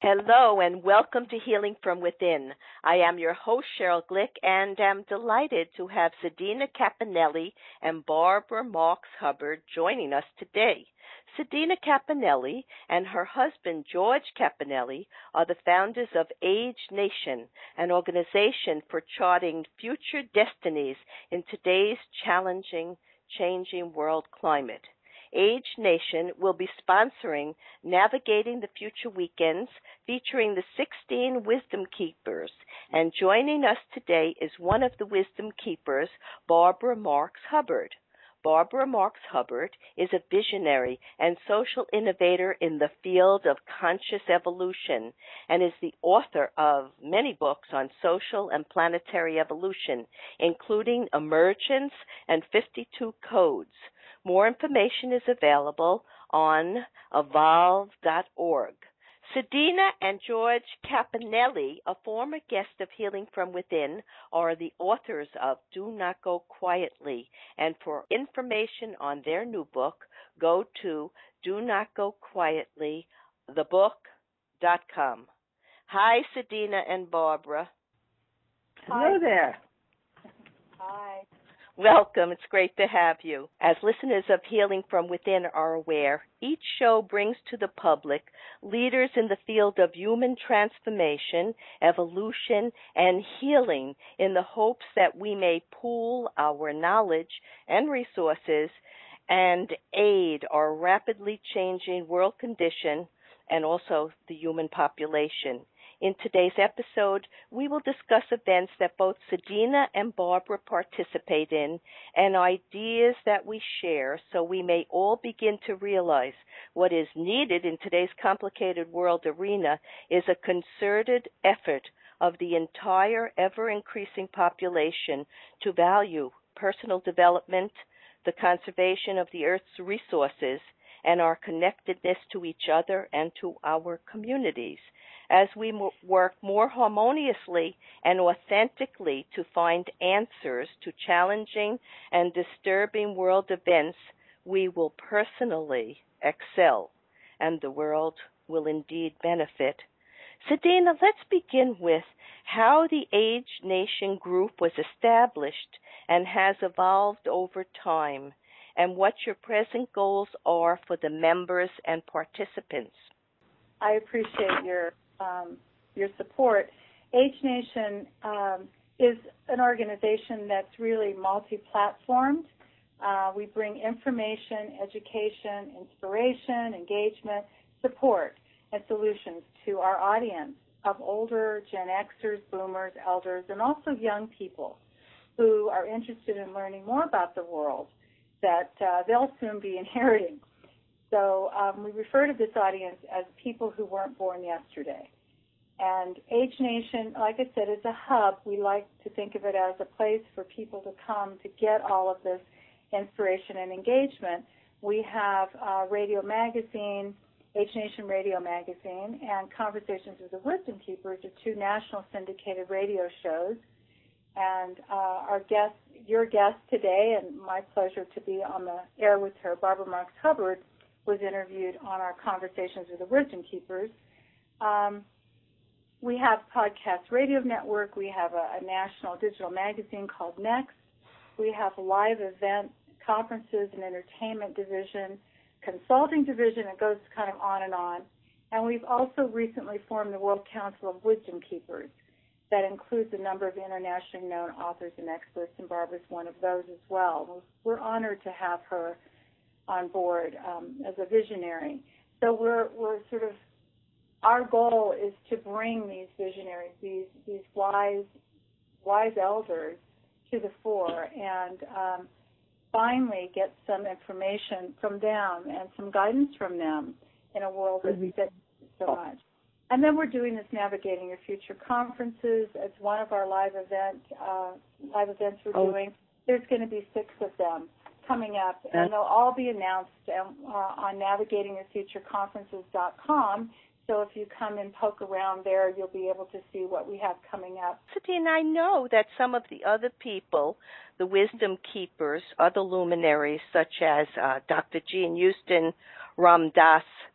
Hello and welcome to Healing from Within. I am your host, Cheryl Glick, and am delighted to have Sadina Campanelli and Barbara Marks Hubbard joining us today. Sadina Campanelli and her husband, George Campanelli, are the founders of Age Nation, an organization for charting future destinies in today's changing world climate. Age Nation will be sponsoring Navigating the Future weekends featuring the 16 Wisdom Keepers. And joining us today is one of the Wisdom Keepers, Barbara Marks Hubbard. Barbara Marks Hubbard is a visionary and social innovator in the field of conscious evolution and is the author of many books on social and planetary evolution, including Emergence and 52 Codes. More information is available on evolve.org. Sadina and George Campanelli, a former guest of Healing from Within, are the authors of Do Not Go Quietly. And for information on their new book, go to donotgoquietlythebook.com. Hi, Sadina and Barbara. Hello there. Hi. Welcome. It's great to have you. As listeners of Healing from Within are aware, each show brings to the public leaders in the field of human transformation, evolution, and healing in the hopes that we may pool our knowledge and resources and aid our rapidly changing world condition and also the human population. In today's episode, we will discuss events that both Sadina and Barbara participate in and ideas that we share so we may all begin to realize what is needed in today's complicated world arena is a concerted effort of the entire ever-increasing population to value personal development, the conservation of the Earth's resources, and our connectedness to each other and to our communities. As we work more harmoniously and authentically to find answers to challenging and disturbing world events, we will personally excel, and the world will indeed benefit. Sadina, let's begin with how the Age Nation group was established and has evolved over time, and what your present goals are for the members and participants. I appreciate your support. Age Nation is an organization that's really multi-platformed. We bring information, education, inspiration, engagement, support, and solutions to our audience of older Gen Xers, boomers, elders, and also young people who are interested in learning more about the world that they'll soon be inheriting. So we refer to this audience as people who weren't born yesterday. And Age Nation, like I said, is a hub. We like to think of it as a place for people to come to get all of this inspiration and engagement. We have Radio Magazine, Age Nation Radio Magazine, and Conversations with the Wisdom Keepers are two national syndicated radio shows. And our guest, your guest today, and my pleasure to be on the air with her, Barbara Marks Hubbard, was interviewed on our Conversations with the Wisdom Keepers. We have Podcast Radio Network. We have a national digital magazine called Next. We have a live event, conferences and entertainment division, consulting division. It goes kind of on. And we've also recently formed the World Council of Wisdom Keepers. That includes a number of internationally known authors and experts, and Barbara's one of those as well. We're honored to have her on board as a visionary. So we're sort of, our goal is to bring these visionaries, these wise elders to the fore and finally get some information from them and some guidance from them in a world that fits so much. And then we're doing this Navigating Your Future conferences. It's one of our live events we're doing. There's going to be 6 of them coming up, and they'll all be announced on navigatingyourfutureconferences.com. So if you come and poke around there, you'll be able to see what we have coming up. Sadina, I know that some of the other people, the Wisdom Keepers, other luminaries such as Dr. Jean Houston, Ram Dass,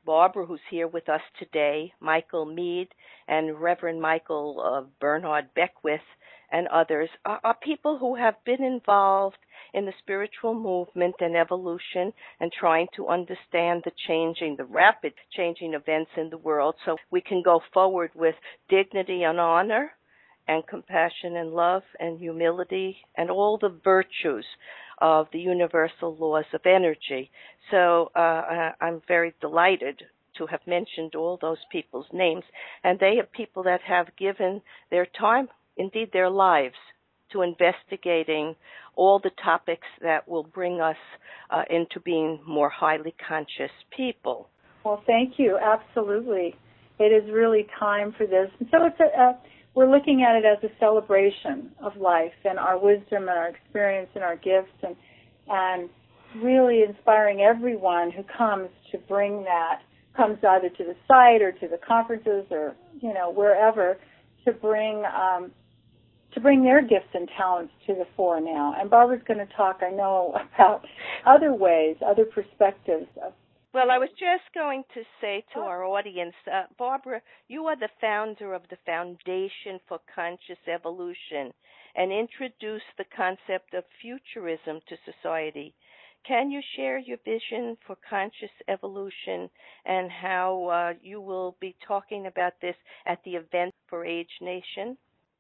Barbara, who's here with us today, Michael Mead, and Reverend Michael Bernhard Beckwith, and others, are people who have been involved in the spiritual movement and evolution and trying to understand the rapid changing events in the world so we can go forward with dignity and honor and compassion and love and humility and all the virtues of the universal laws of energy. So I'm very delighted to have mentioned all those people's names, and they are people that have given their time, indeed their lives, to investigating all the topics that will bring us into being more highly conscious people. Well, thank you. Absolutely. It is really time for this. And so we're looking at it as a celebration of life and our wisdom and our experience and our gifts, and really inspiring everyone who comes to bring that, comes either to the site or to the conferences or, wherever, to bring their gifts and talents to the fore now. And Barbara's going to talk, I know, about other ways, other perspectives. Well, I was just going to say to our audience, Barbara, you are the founder of the Foundation for Conscious Evolution and introduced the concept of futurism to society. Can you share your vision for conscious evolution and how you will be talking about this at the event for Age Nation?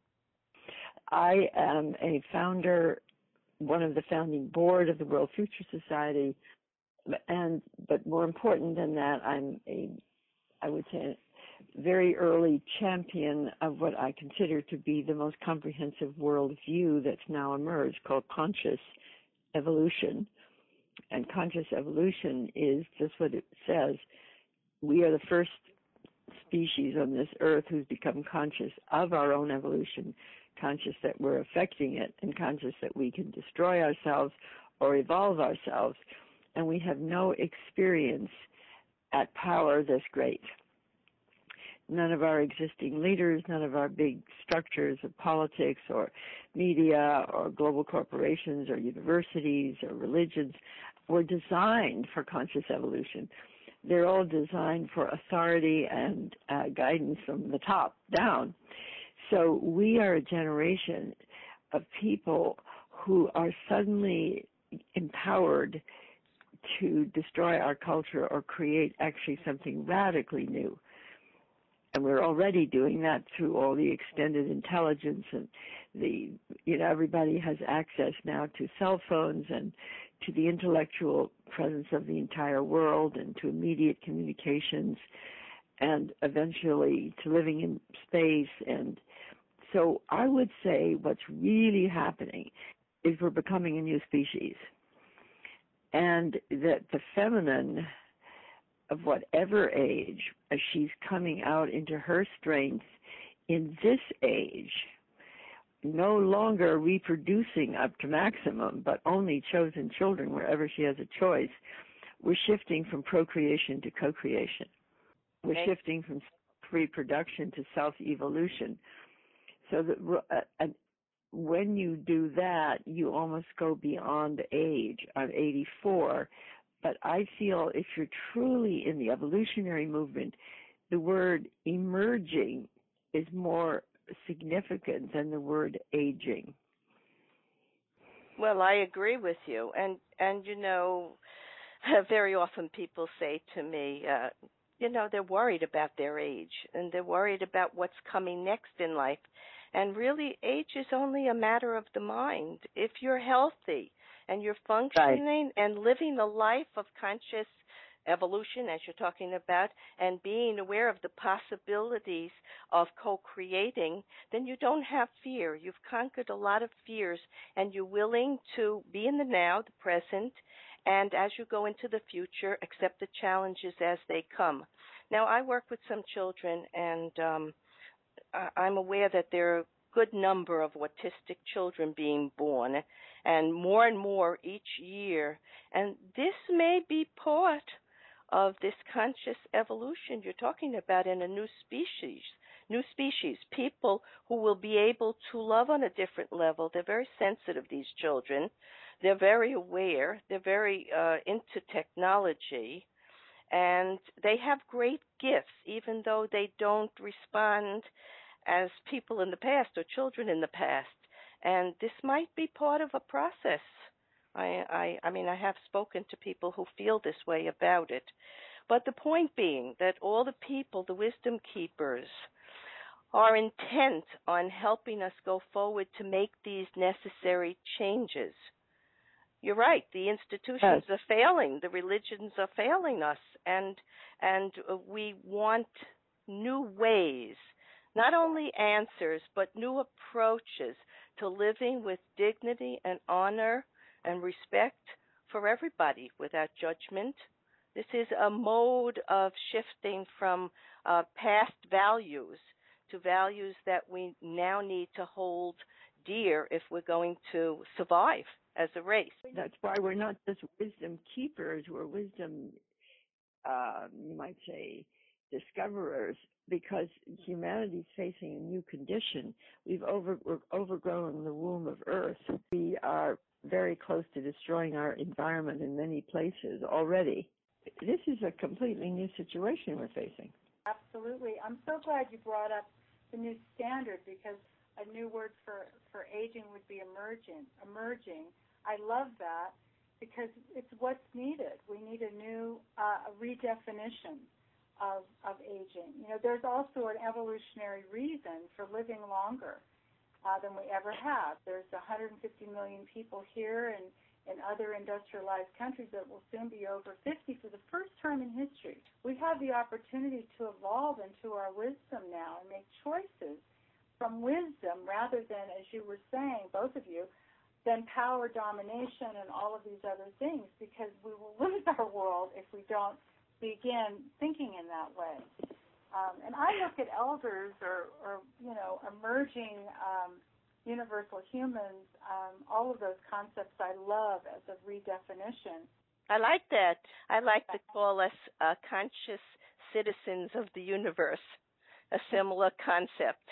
I am a founder, one of the founding board of the World Future Society, but more important than that, I'm I would say, very early champion of what I consider to be the most comprehensive world view that's now emerged, called conscious evolution. And conscious evolution is just what it says. We are the first species on this earth who's become conscious of our own evolution, conscious that we're affecting it, and conscious that we can destroy ourselves or evolve ourselves. And we have no experience at power this great. None of our existing leaders, none of our big structures of politics or media or global corporations or universities or religions were designed for conscious evolution. They're all designed for authority and guidance from the top down. So we are a generation of people who are suddenly empowered to destroy our culture or create actually something radically new. And we're already doing that through all the extended intelligence, and everybody has access now to cell phones and to the intellectual presence of the entire world and to immediate communications and eventually to living in space. And so I would say what's really happening is we're becoming a new species, and that the feminine of whatever age, as she's coming out into her strength in this age, no longer reproducing up to maximum, but only chosen children wherever she has a choice, we're shifting from procreation to co-creation. We're shifting from reproduction to self-evolution. So that when you do that, you almost go beyond age. I'm 84. But I feel if you're truly in the evolutionary movement, the word emerging is more significant than the word aging. Well, I agree with you. And very often people say to me, they're worried about their age and they're worried about what's coming next in life. And really, age is only a matter of the mind. If you're healthy and you're functioning and living the life of conscious evolution, as you're talking about, and being aware of the possibilities of co-creating, then you don't have fear. You've conquered a lot of fears, and you're willing to be in the now, the present, and as you go into the future, accept the challenges as they come. Now, I work with some children, and I'm aware that there are a good number of autistic children being born, and more each year. And this may be part of this conscious evolution you're talking about in a new species, people who will be able to love on a different level. They're very sensitive, these children. They're very aware. They're very into technology. and they have great gifts, even though they don't respond as people in the past or children in the past. And this might be part of a process. I mean, I have spoken to people who feel this way about it. But the point being that all the people, the wisdom keepers, are intent on helping us go forward to make these necessary changes. You're right. The institutions are failing. The religions are failing us, and we want new ways, not only answers, but new approaches to living with dignity and honor and respect for everybody without judgment. This is a mode of shifting from past values to values that we now need to hold dear if we're going to survive as a race. That's why we're not just wisdom keepers, we're wisdom, you might say, discoverers, because humanity's facing a new condition. We're overgrown the womb of Earth. We are very close to destroying our environment in many places already. This is a completely new situation we're facing. Absolutely. I'm so glad you brought up the new standard, because a new word for aging would be emerging. I love that because it's what's needed. We need a new redefinition of aging. You know, there's also an evolutionary reason for living longer than we ever have. There's 150 million people here and in other industrialized countries that will soon be over 50 for the first time in history. We have the opportunity to evolve into our wisdom now and make choices from wisdom rather than, as you were saying, both of you, than power domination and all of these other things, because we will lose our world if we don't begin thinking in that way. And I look at elders or emerging universal humans, all of those concepts I love as a redefinition. I like that. I like to call us conscious citizens of the universe, a similar concept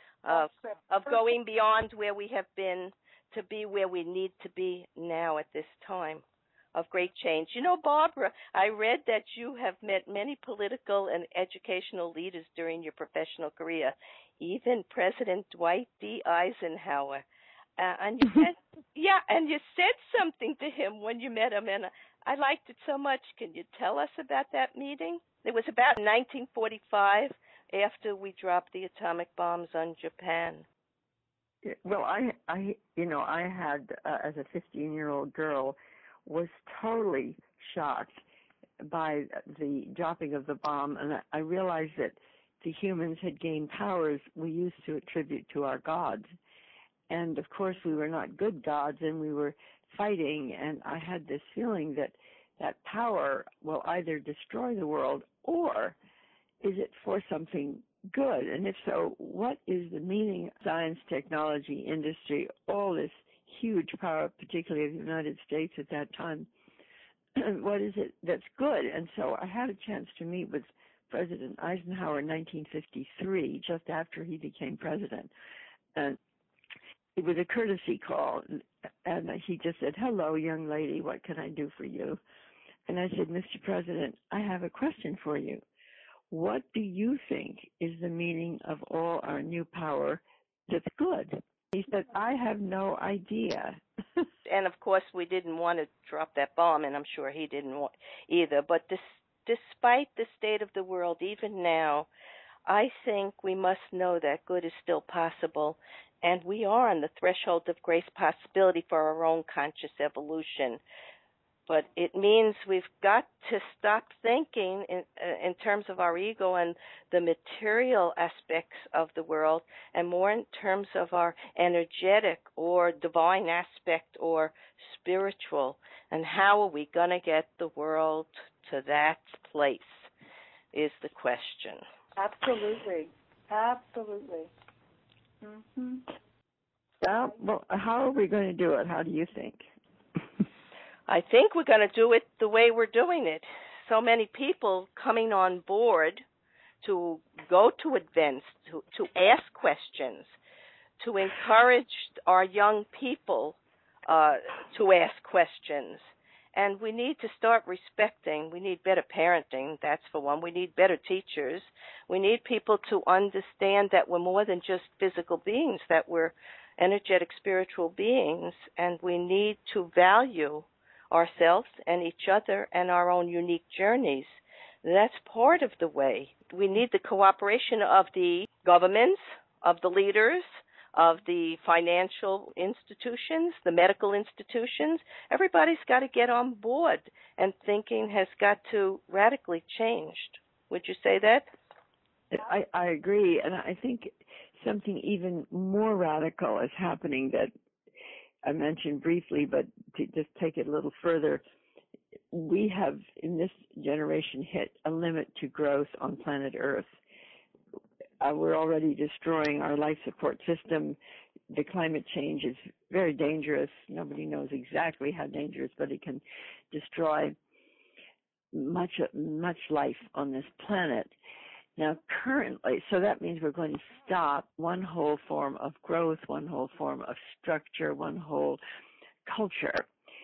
of going beyond where we have been to be where we need to be now at this time of great change. You know, Barbara, I read that you have met many political and educational leaders during your professional career, even President Dwight D. Eisenhower. And you said, and you said something to him when you met him, and I liked it so much. Can you tell us about that meeting? It was about 1945, after we dropped the atomic bombs on Japan. Well, I had, as a 15-year-old girl, was totally shocked by the dropping of the bomb, and I realized that the humans had gained powers we used to attribute to our gods. And, of course, we were not good gods, and we were fighting, and I had this feeling that that power will either destroy the world, or is it for something good? And if so, what is the meaning of science, technology, industry, all this huge power, particularly of the United States at that time? What is it that's good? And so I had a chance to meet with President Eisenhower in 1953, just after he became president. And it was a courtesy call, and he just said, "Hello, young lady, what can I do for you?" And I said, "Mr. President, I have a question for you. What do you think is the meaning of all our new power that's good?" He said, "I have no idea." And, of course, we didn't want to drop that bomb, and I'm sure he didn't want either. But despite the state of the world, even now, I think we must know that good is still possible, and we are on the threshold of grace possibility for our own conscious evolution. But it means we've got to stop thinking in terms of our ego and the material aspects of the world, and more in terms of our energetic or divine aspect or spiritual. And how are we going to get the world to that place is the question. Absolutely. Absolutely. Mm-hmm. Well, how are we going to do it? How do you think? I think we're going to do it the way we're doing it. So many people coming on board to go to events, to ask questions, to encourage our young people to ask questions, And we need to start respecting. We need better parenting, that's for one. We need better teachers. We need people to understand that we're more than just physical beings, that we're energetic spiritual beings, and we need to value ourselves and each other and our own unique journeys. That's part of the way. We need the cooperation of the governments, of the leaders, of the financial institutions, the medical institutions. Everybody's got to get on board, and thinking has got to radically change. Would you say that? I agree, and I think something even more radical is happening that I mentioned briefly, but to just take it a little further, we have in this generation hit a limit to growth on planet Earth. We're already destroying our life support system. The climate change is very dangerous. Nobody knows exactly how dangerous, but it can destroy much life on this planet. Now, currently, so that means we're going to stop one whole form of growth, one whole form of structure, one whole culture.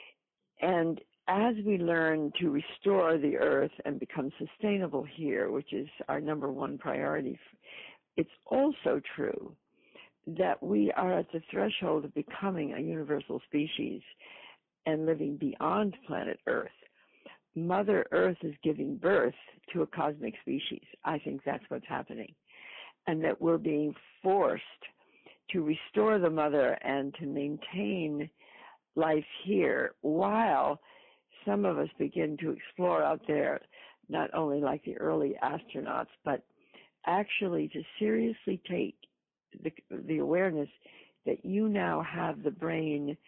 And as we learn to restore the earth and become sustainable here, which is our number one priority, it's also true that we are at the threshold of becoming a universal species and living beyond planet Earth. Mother Earth is giving birth to a cosmic species. I think that's what's happening. And that we're being forced to restore the mother and to maintain life here while some of us begin to explore out there, not only like the early astronauts, but actually to seriously take the awareness that you now have the brain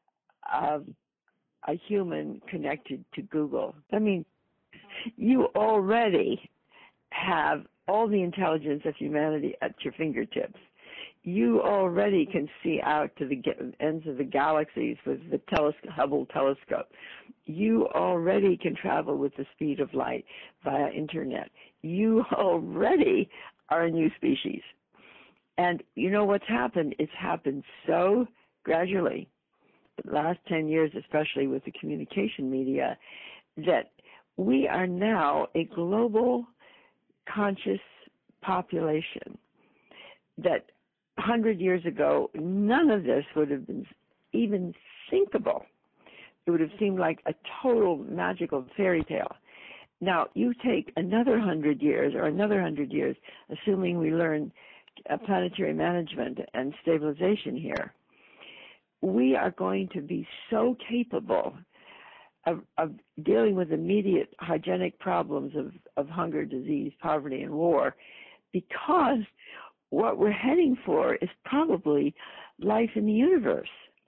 of a human connected to Google. I mean, you already have all the intelligence of humanity at your fingertips. You already can see out to the ends of the galaxies with the Hubble telescope. You already can travel with the speed of light via internet. You already are a new species. And you know what's happened? It's happened so gradually, the last 10 years, especially with the communication media, that we are now a global conscious population that 100 years ago, none of this would have been even thinkable. It would have seemed like a total magical fairy tale. Now, you take another 100 years or another 100 years, assuming we learn planetary management and stabilization here, we are going to be so capable of dealing with immediate hygienic problems of hunger, disease, poverty, and war, because what we're heading for is probably life in the universe.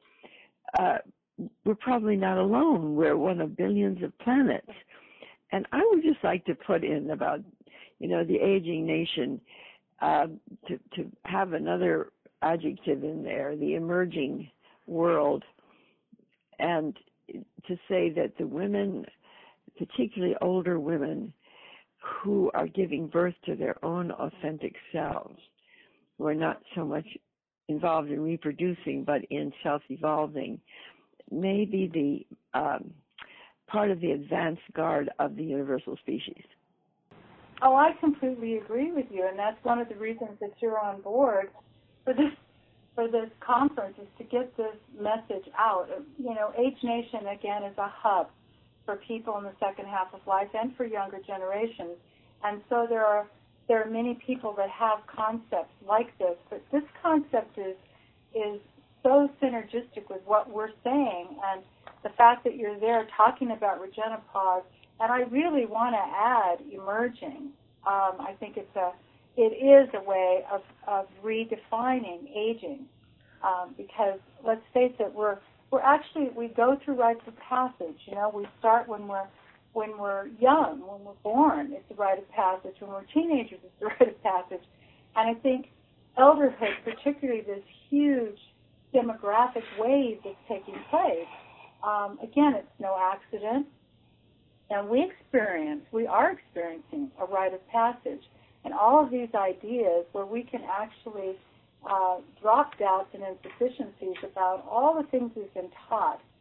We're probably not alone. We're one of billions of planets. And I would just like to put in about, the aging nation, to have another adjective in there, the emerging world, and to say that the women, particularly older women, who are giving birth to their own authentic selves, who are not so much involved in reproducing but in self-evolving, may be the part of the advanced guard of the universal species. Oh, I completely agree with you, and that's one of the reasons that you're on board for this conference, is to get this message out. H Nation, again, is a hub for people in the second half of life and for younger generations. And so there are many people that have concepts like this, but this concept is so synergistic with what we're saying, and the fact that you're there talking about Regenipause, and I really want to add emerging. I think it is a way of redefining aging, because let's face it, we go through rites of passage. We start when we're young, when we're born, it's a rite of passage. When we're teenagers, it's a rite of passage. And I think elderhood, particularly this huge demographic wave that's taking place, again, it's no accident. And we are experiencing a rite of passage. And all of these ideas where we can actually drop doubts and insufficiencies about all the things we've been taught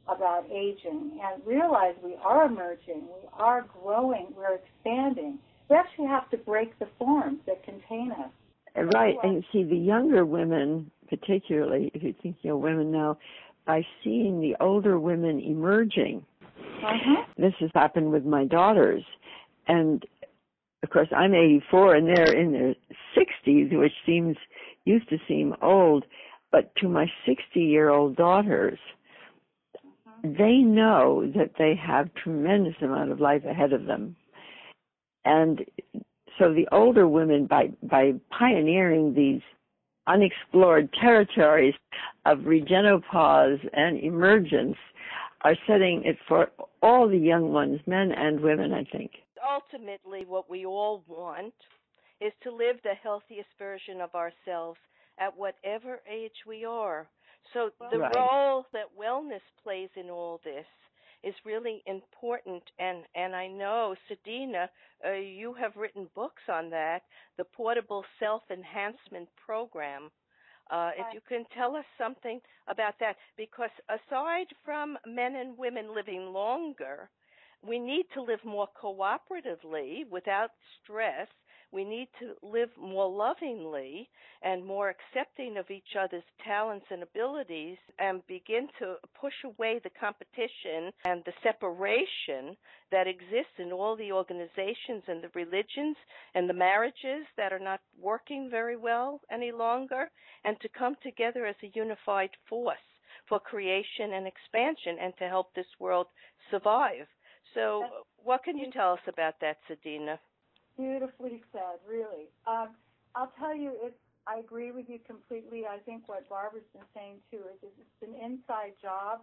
about aging and realize we are emerging, we are growing, we're expanding. We actually have to break the forms that contain us. Right, and you see the younger women, particularly, if you're thinking of women now, by seeing the older women emerging. This has happened with my daughters, and of course I'm 84 and they're in their 60s, which used to seem old, but to my 60-year-old daughters, they know that they have tremendous amount of life ahead of them. And so the older women, by pioneering these unexplored territories of regenopause and emergence, are setting it for all the young ones, men and women, I think. Ultimately, what we all want is to live the healthiest version of ourselves at whatever age we are. So the role that wellness plays in all this is really important, and I know, Sadina, you have written books on that, the Portable Self-Enhancement Program. If you can tell us something about that, because aside from men and women living longer, we need to live more cooperatively without stress. We need to live more lovingly and more accepting of each other's talents and abilities, and begin to push away the competition and the separation that exists in all the organizations and the religions and the marriages that are not working very well any longer, and to come together as a unified force for creation and expansion and to help this world survive. So what can you tell us about that, Sadina? Beautifully said, really. I'll tell you, I agree with you completely. I think what Barbara's been saying, too, is it's an inside job.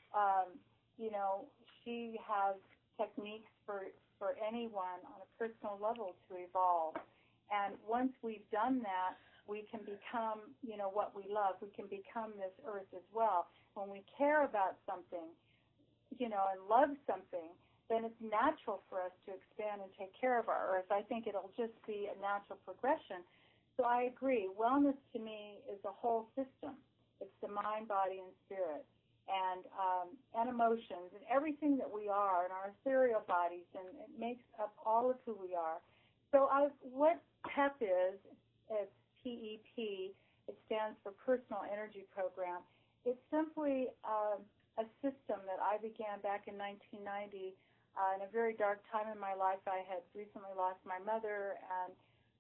She has techniques for anyone on a personal level to evolve. And once we've done that, we can become, what we love. We can become this earth as well. When we care about something, and love something, then it's natural for us to expand and take care of our earth. I think it'll just be a natural progression. So I agree. Wellness to me is a whole system. It's the mind, body, and spirit, and emotions, and everything that we are, and our ethereal bodies, and it makes up all of who we are. So what PEP is, it's PEP. It stands for Personal Energy Program. It's simply a system that I began back in 1990. In a very dark time in my life, I had recently lost my mother, and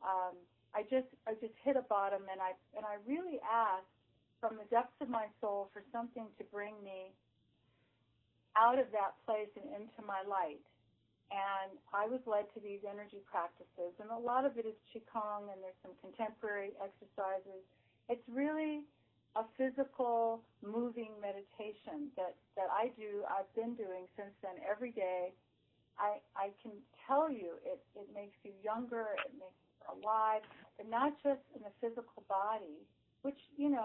I just hit a bottom, and I really asked from the depths of my soul for something to bring me out of that place and into my light. And I was led to these energy practices, and a lot of it is Qigong, and there's some contemporary exercises. It's really a physical, moving meditation that I do. I've been doing since then every day. I can tell you it makes you younger, it makes you alive, but not just in the physical body, which,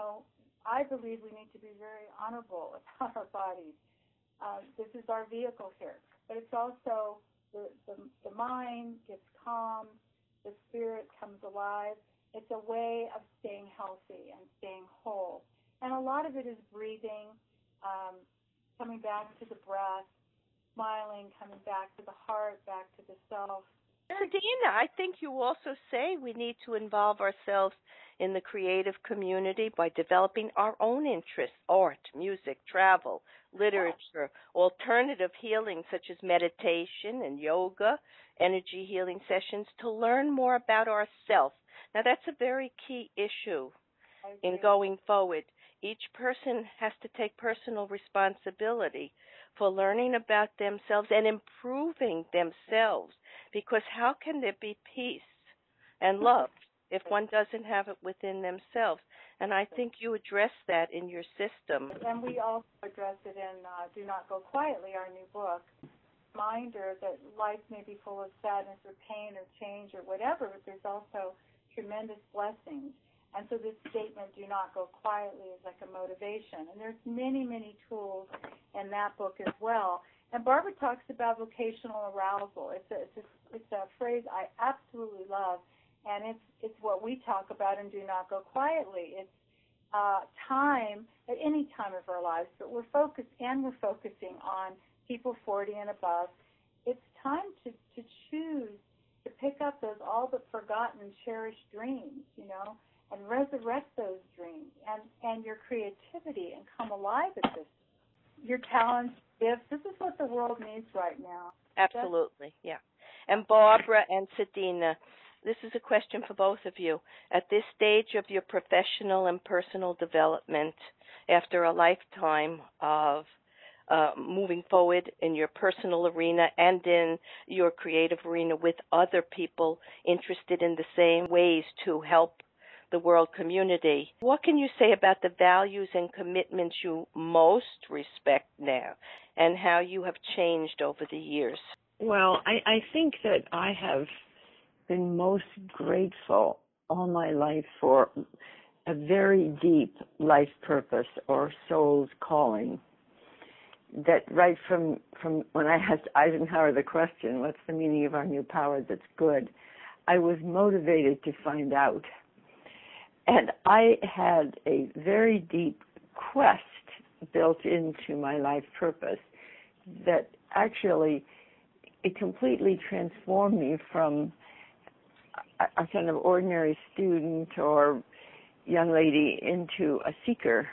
I believe we need to be very honorable about our bodies. This is our vehicle here. But it's also the mind gets calm, the spirit comes alive. It's a way of staying healthy and staying whole. And a lot of it is breathing, coming back to the breath, smiling, coming back to the heart, back to the self. Sadina, I think you also say we need to involve ourselves in the creative community by developing our own interests, art, music, travel, literature, alternative healing such as meditation and yoga, energy healing sessions, to learn more about ourselves. Now, that's a very key issue in going forward. Each person has to take personal responsibility for learning about themselves and improving themselves, because how can there be peace and love if one doesn't have it within themselves? And I think you address that in your system. And we also address it in Do Not Go Quietly, our new book. Reminder that life may be full of sadness or pain or change or whatever, but there's also tremendous blessings. And so this statement, do not go quietly, is like a motivation. And there's many, many tools in that book as well. And Barbara talks about vocational arousal. It's a phrase I absolutely love, and it's what we talk about in Do Not Go Quietly. It's time at any time of our lives, but we're focusing on people 40 and above. It's time to choose to pick up those all but forgotten, cherished dreams, and resurrect those dreams and your creativity and come alive at this. Your talents, gifts. This is what the world needs right now. Absolutely, yeah. And Barbara and Sadina, this is a question for both of you. At this stage of your professional and personal development, after a lifetime of moving forward in your personal arena and in your creative arena with other people interested in the same ways to help the world community, what can you say about the values and commitments you most respect now and how you have changed over the years? Well, I think that I have been most grateful all my life for a very deep life purpose or soul's calling. That right from when I asked Eisenhower the question, what's the meaning of our new power that's good, I was motivated to find out. And I had a very deep quest built into my life purpose that actually it completely transformed me from a kind of ordinary student or young lady into a seeker.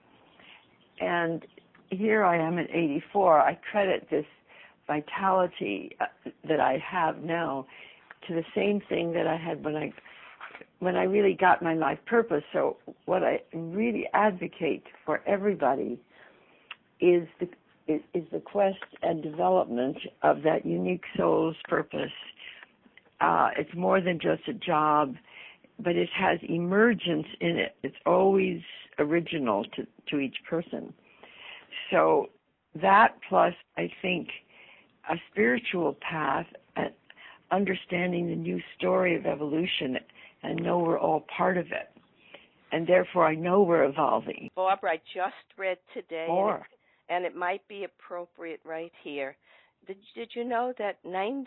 And here I am at 84. I credit this vitality that I have now to the same thing that I had when I really got my life purpose. So what I really advocate for everybody is the quest and development of that unique soul's purpose. It's more than just a job, but it has emergence in it. It's always original to each person. So that plus, I think, a spiritual path and understanding the new story of evolution and know we're all part of it. And therefore, I know we're evolving. Barbara, I just read today, More. and it might be appropriate right here. Did you know that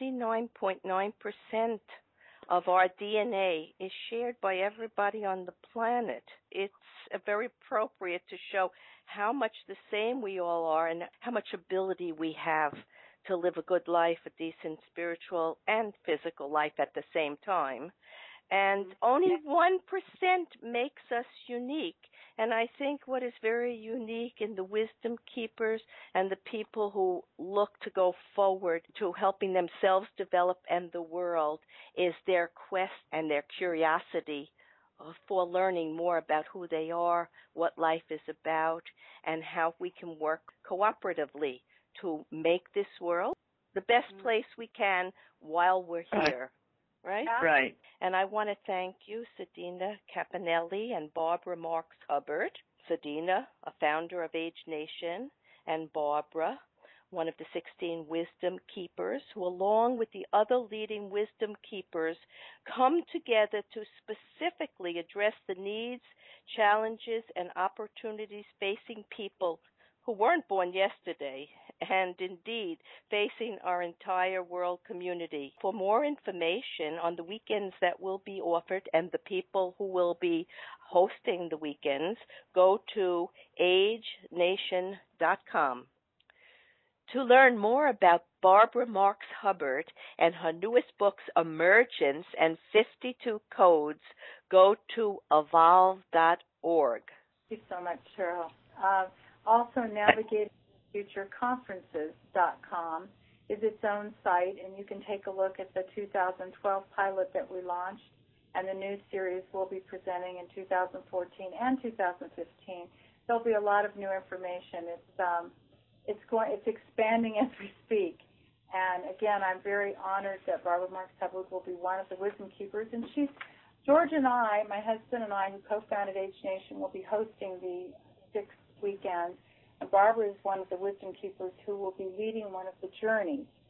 99.9% of our DNA is shared by everybody on the planet? It's very appropriate to show how much the same we all are and how much ability we have to live a good life, a decent spiritual and physical life at the same time. And only 1% makes us unique. And I think what is very unique in the wisdom keepers and the people who look to go forward to helping themselves develop and the world is their quest and their curiosity for learning more about who they are, what life is about, and how we can work cooperatively to make this world the best place we can while we're here. Right? Right. And I want to thank you, Sadina Campanelli and Barbara Marks Hubbard. Sadina, a founder of Age Nation, and Barbara, one of the 16 Wisdom Keepers, who along with the other leading Wisdom Keepers come together to specifically address the needs, challenges, and opportunities facing people who weren't born yesterday, and indeed facing our entire world community. For more information on the weekends that will be offered and the people who will be hosting the weekends, go to agenation.com. To learn more about Barbara Marks Hubbard and her newest books, Emergence and 52 Codes, go to evolve.org. Thank you so much, Cheryl. Also, navigatingfutureconferences.com is its own site, and you can take a look at the 2012 pilot that we launched and the new series we'll be presenting in 2014 and 2015. There'll be a lot of new information. It's expanding as we speak. And again, I'm very honored that Barbara Marks Hubbard will be one of the Wisdom Keepers, and George and I, my husband and I, who co-founded Age Nation, will be hosting the 6 weekends. And Barbara is one of the Wisdom Keepers who will be leading one of the journeys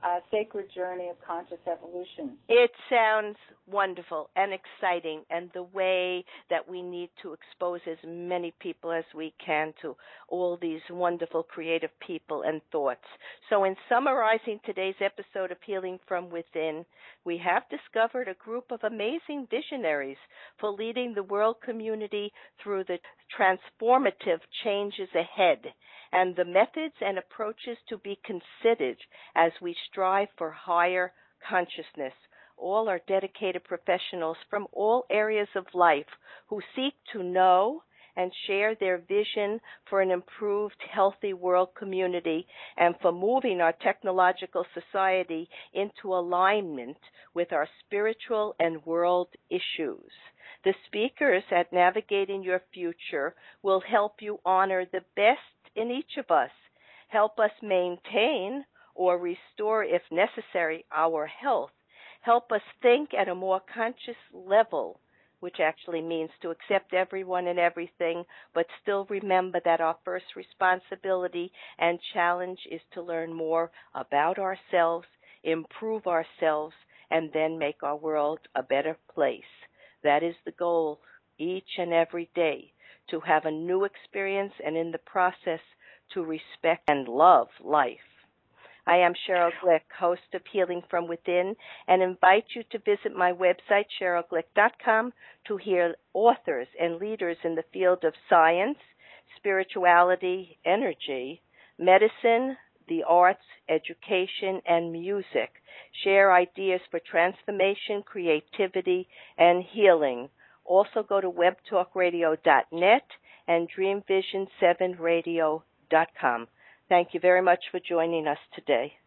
sacred journey of conscious evolution. It sounds wonderful and exciting, and the way that we need to expose as many people as we can to all these wonderful creative people and thoughts. So in summarizing today's episode of Healing from Within, we have discovered a group of amazing visionaries for leading the world community through the transformative changes ahead, and the methods and approaches to be considered as we strive for higher consciousness. All are dedicated professionals from all areas of life who seek to know and share their vision for an improved, healthy world community and for moving our technological society into alignment with our spiritual and world issues. The speakers at Navigating Your Future will help you honor the best in each of us, help us maintain or restore, if necessary, our health, help us think at a more conscious level, which actually means to accept everyone and everything, but still remember that our first responsibility and challenge is to learn more about ourselves, improve ourselves, and then make our world a better place. That is the goal each and every day, to have a new experience and in the process to respect and love life. I am Cheryl Glick, host of Healing from Within, and invite you to visit my website, CherylGlick.com, to hear authors and leaders in the field of science, spirituality, energy, medicine, the arts, education, and music share ideas for transformation, creativity, and healing. Also go to webtalkradio.net and dreamvision7radio.com. Thank you very much for joining us today.